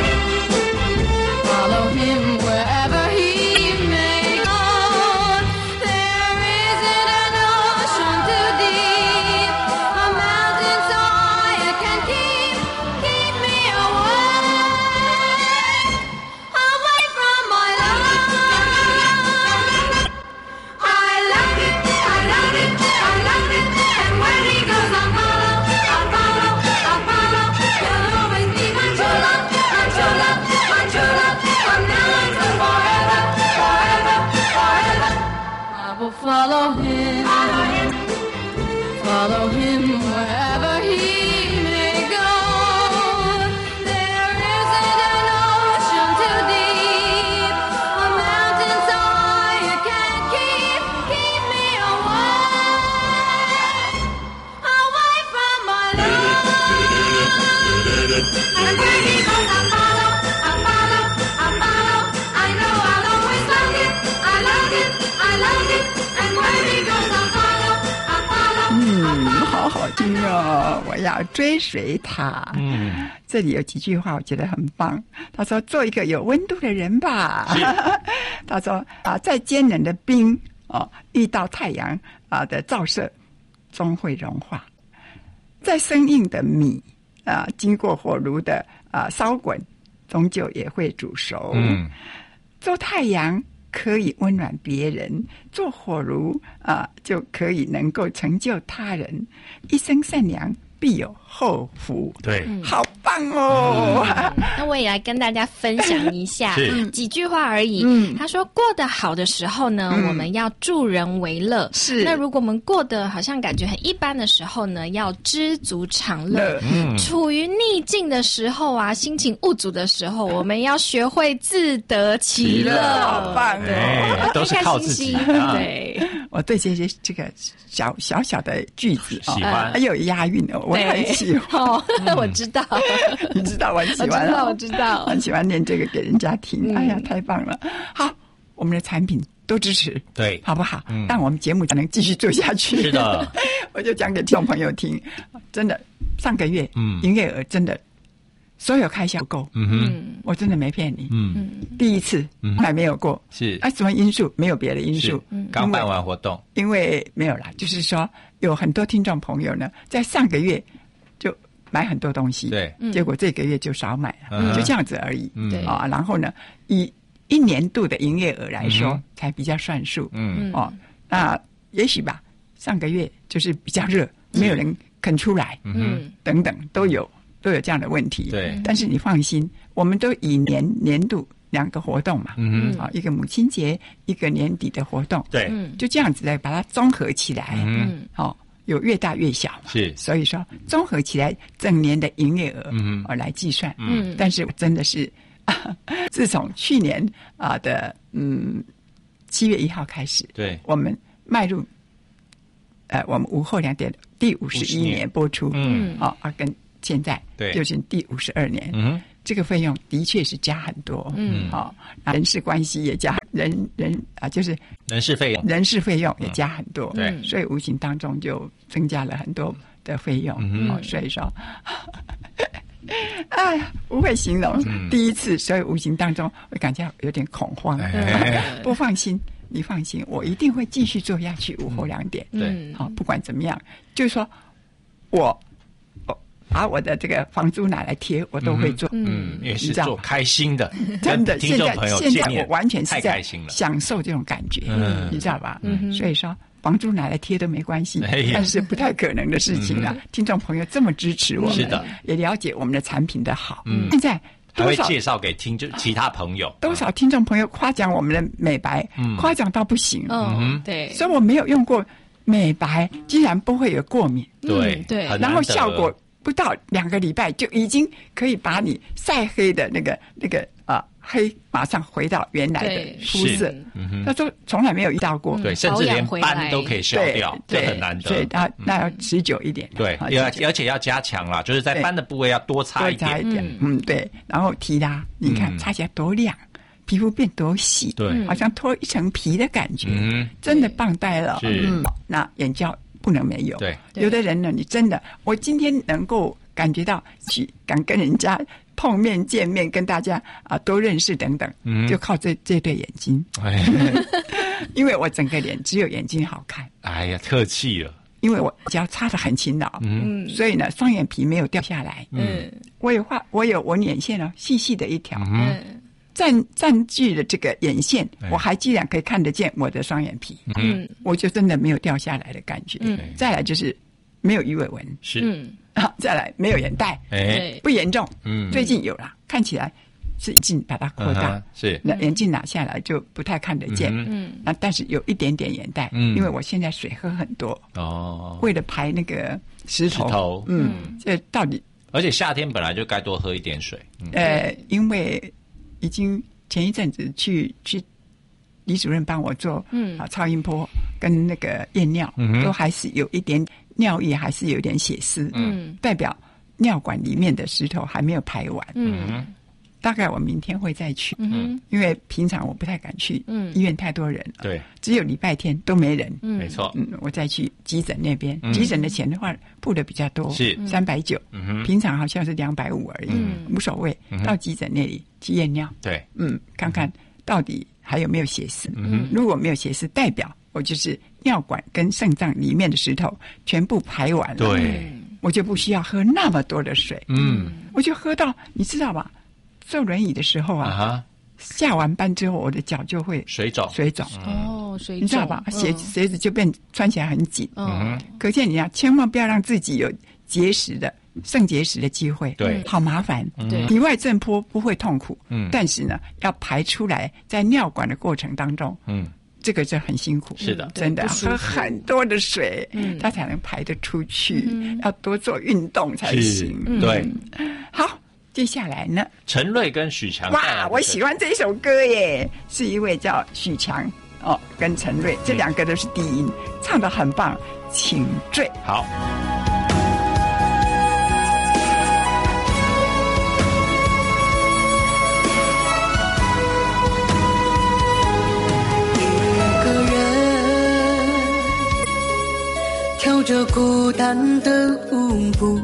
wherever he may go. There isn't an ocean too deep, a mountain so high it can keep me away from my love. I love him, and where he goes I'll follow. He'll always be my true love, from now until forever. I will follow him wherever he may go. There isn't an ocean too deep, a mountain so high it can't keep me away from my love. And where he goes I'll follow. I know I'll always love him. And where he goes I'll follow. 好好听哦！我要追随他。这里有几句话我觉得很棒。他说：“做一个有温度的人吧。”他说：“在坚冷的冰遇到太阳的照射，终会融化；在生硬的米经过火炉的烧滚，终究也会煮熟。做太阳可以温暖别人，做火炉就可以能够成就他人。一生善良，必有后福。” 对， 好棒哦！ 那我也来跟大家分享一下几句话而已。他说，过得好的时候呢，我们要助人为乐。 是。 那如果我们过得好像感觉很一般的时候呢，要知足常乐。处于逆境的时候心情无足的时候，我们要学会自得其乐。 好棒哦！ 都是靠自己。 对， 我对这个小的句子喜欢， 还有押韵哦，我很喜欢。 我知道， 你知道我很喜欢， 我知道， 很喜欢念这个给人家听。哎呀，太棒了！好，我们的产品都支持， 对， 好不好？让我们节目才能继续做下去。 是的， 我就讲给听众朋友听，真的，上个月营业额真的所有开销不够。我真的没骗你。第一次还没有过。 是什么因素？没有别的因素。 刚办完活动， 因为没有啦，就是说有很多听众朋友呢，在上个月就买很多东西， 对， 结果这个月就少买了，就这样子而已。对然后呢，以一年度的营业额来说，才比较算数。那也许吧，上个月就是比较热，没有人肯出来，等等都有这样的问题。 对， 但是你放心，我们都以年度2个活动嘛，一个母亲节，一个年底的活动， 对， 就这样子来把它综合起来，有越大越小嘛， 是， 所以说综合起来整年的营业额来计算，但是真的是自从去年的7月1号开始， 对， 我们迈入我们午后2点第51年播出，跟现在就是第52年，这个费用的确是加很多，人事关系也加，就是人事费用也加很多， 对， 所以无形当中就增加了很多的费用，所以说，哎呀，不会形容，第一次，所以无形当中我感觉有点恐慌，不放心。你放心，我一定会继续做下去。午后2点， 对， 不管怎么样，就是说我把我的这个房租拿来贴，我都会做， 也是做开心的， 真的。现在我完全是在享受这种感觉，你知道吧？所以说房租拿来贴都没关系，但是不太可能的事情啊。听众朋友这么支持我们， 是的， 也了解我们的产品的好，现在。 还会介绍给其他朋友， 多少听众朋友夸奖我们的美白，夸奖到不行。 对， 所以我没有用过美白，竟然不会有过敏。 对， 然后效果不到2个礼拜就已经可以把你晒黑的那个黑马上回到原来的肤色。他说从来没有遇到过， 对，甚至连斑都可以消掉，这很难得。 所以那要持久一点， 对，而且要加强啦，就是在斑的部位要多擦一点， 对，然后提拉，你看擦起来多亮，皮肤变多细， 对， 好像脱一层皮的感觉，真的棒呆了。那眼胶不能没有， 对， 有的人呢，你真的，我今天能够感觉到敢跟人家碰面见面，跟大家多认识等等，就靠这对眼睛。因为我整个脸只有眼睛好看。 哎呀，客气了。 因为我只要擦得很勤劳，所以呢，双眼皮没有掉下来。我有眼线哦，细细的一条，占据了这个眼线，我还居然可以看得见我的双眼皮。我就真的没有掉下来的感觉。再来就是没有鱼尾纹， 是。 再来没有眼袋，不严重。最近有了，看起来是眼镜把它扩大， 是那眼镜拿下来就不太看得见。那但是有一点点眼袋，因为我现在水喝很多为了排那个石头。这到底， 而且夏天本来就该多喝一点水。 因为已经前一阵子去李主任帮我做超音波跟那个验尿，都还是有一点。尿液还是有点血丝，代表尿管里面的石头还没有排完。大概我明天会再去，因为平常我不太敢去，医院太多人了， 对， 只有礼拜天都没人， 没错， 我再去急诊那边，急诊的钱的话付的比较多， 是 390，平常好像是250而已，无所谓，到急诊那里去验尿， 对， 看看到底还有没有血丝，如果没有血丝，代表我就是尿管跟肾脏里面的石头全部排完了， 对， 我就不需要喝那么多的水，我就喝到，你知道吧？坐轮椅的时候下完班之后，我的脚就会水肿， 水肿， 你知道吧？鞋子就变穿起来很紧，可见你千万不要让自己有肾结石的机会， 对， 好麻烦。体外震波不会痛苦，但是呢，要排出来，在尿管的过程当中，这个就很辛苦， 是的， 真的喝很多的水，它才能排得出去，要多做运动才行。 对， 好，接下来呢？ 陈瑞跟许强， 哇，我喜欢这一首歌耶，是一位叫许强跟陈瑞，这2个都是低音，唱得很棒，请醉。 好。 跳着孤单的舞步，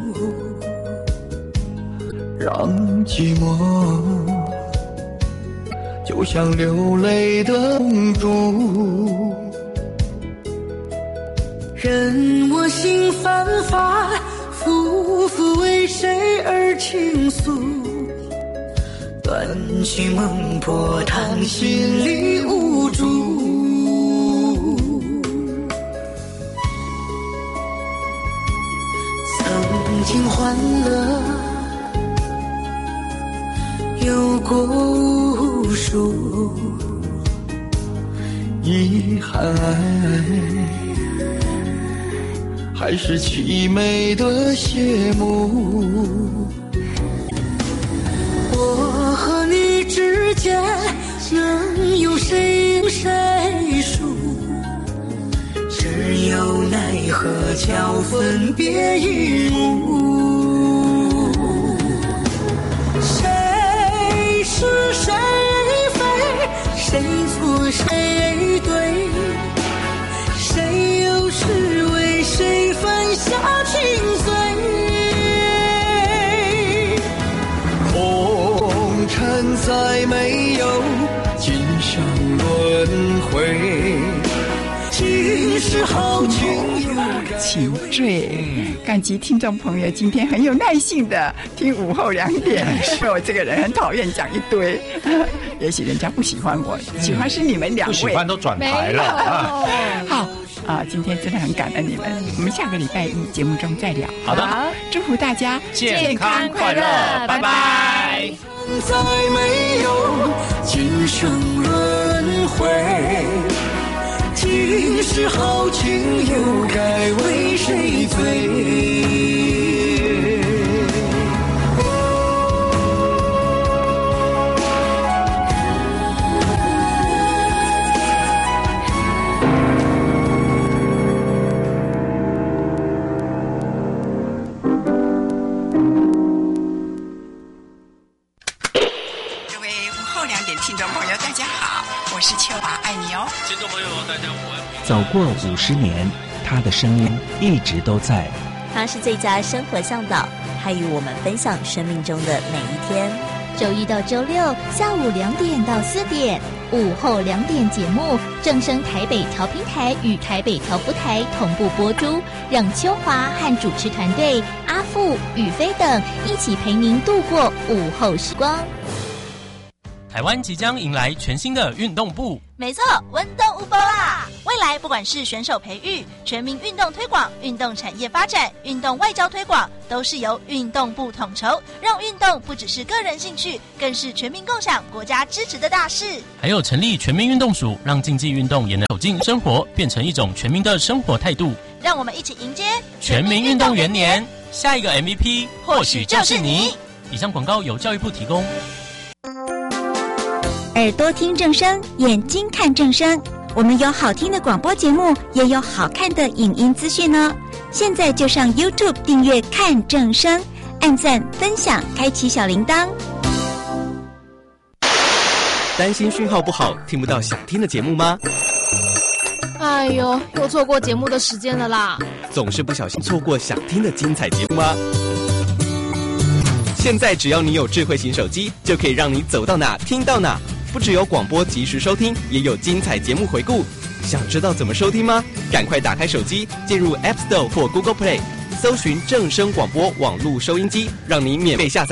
让寂寞就像流泪的公主，任我心反反复复为谁而倾诉， 断续梦破堂，心里无助。曾经欢乐有过无数，遗憾还是凄美的谢幕。我和你之间能有谁数？只有奈何桥分别一幕。谁是谁非，谁错谁对，谁又是为谁犯下情罪？红尘再没有今生轮回，今世好情情坠。感激听众朋友今天很有耐性的听午后2点，说我这个人很讨厌讲一堆，也许人家不喜欢我，喜欢是你们2位，不喜欢都转台了。 好今天真的很感恩你们，我们下个礼拜一节目中再聊。 好的， 祝福大家健康快乐，拜拜。 再没有今生轮回，今世好情又该为谁醉？ 各位午后2点听众朋友，大家好，我是秋华，爱你哦。 听众朋友，大家午安。 走过50年，他的声音一直都在。 他是最佳生活向导，他与我们分享生命中的每一天。 周一到周六下午2点到4点，午后2点节目正声台北调频台与台北调布台同步播出，让秋华和主持团队阿富、宇飞等一起陪您度过午后时光。 台湾即将迎来全新的运动部， 没错，温动无波啦！未来不管是选手培育、全民运动推广、运动产业发展、运动外交推广，都是由运动部统筹，让运动不只是个人兴趣，更是全民共享、国家支持的大事。 还有成立全民运动署，让竞技运动也能走进生活，变成一种全民的生活态度。 让我们一起迎接全民运动元年，下一个 MVP 或许就是你。以上广告由教育部提供。 耳朵听正声，眼睛看正声。我们有好听的广播节目，也有好看的影音资讯哦。现在就上 YouTube 订阅看正声，按赞、分享，开启小铃铛。 担心讯号不好，听不到想听的节目吗？ 哎呦，又错过节目的时间了啦！ 总是不小心错过想听的精彩节目吗？现在只要你有智慧型手机，就可以让你走到哪听到哪。不只有广播及时收听，也有精彩节目回顾。想知道怎么收听吗？赶快打开手机，进入 App Store 或 Google Play， 搜寻正声广播网络收音机，让你免费下载。